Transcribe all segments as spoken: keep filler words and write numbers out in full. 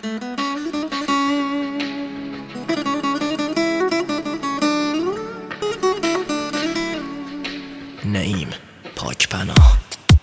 نعیم پاکپناه.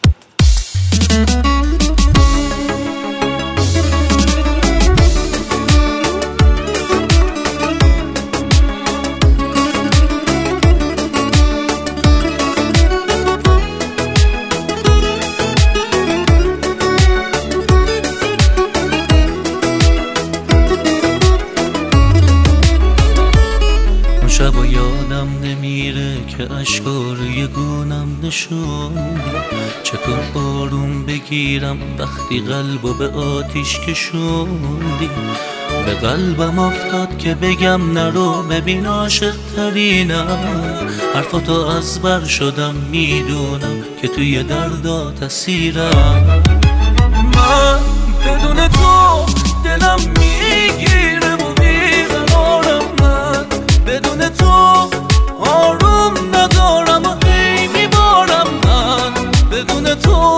شبا یادم نمیره که اشکا روی گونم نشوندی، چطور آروم بگیرم وقتی قلبو به آتیش کشوندی. به قلبم افتاد که بگم نرو ببین عاشق ترینم، حرفاتو از بر شدم میدونم که توی دردات اسیرم. من بدون تو دلم میگیره و بیقرارم، من بدون تو آروم ندارم و هی میبارم، من بدون تو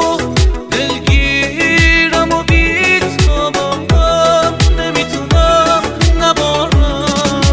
دلگیرم و بیتابم، من نمیتونم نبارم.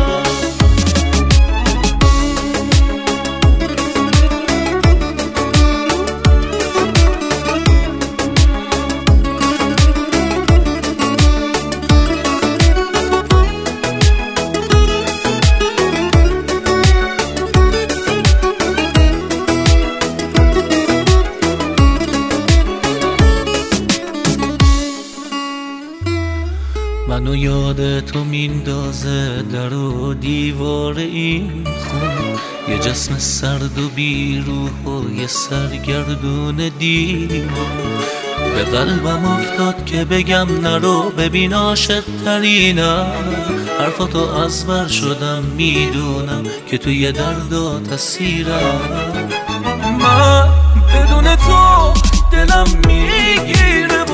منو یاد تو میندازه در و دیوار این خونه، یه جسم سرد و بیروح و یه سرگردون دیوانه. به قلبم افتاد که بگم نرو ببین عاشق ترینم، حرفاتو از بر شدم میدونم که توی دردات اسیرم. من بدون تو دلم میگیره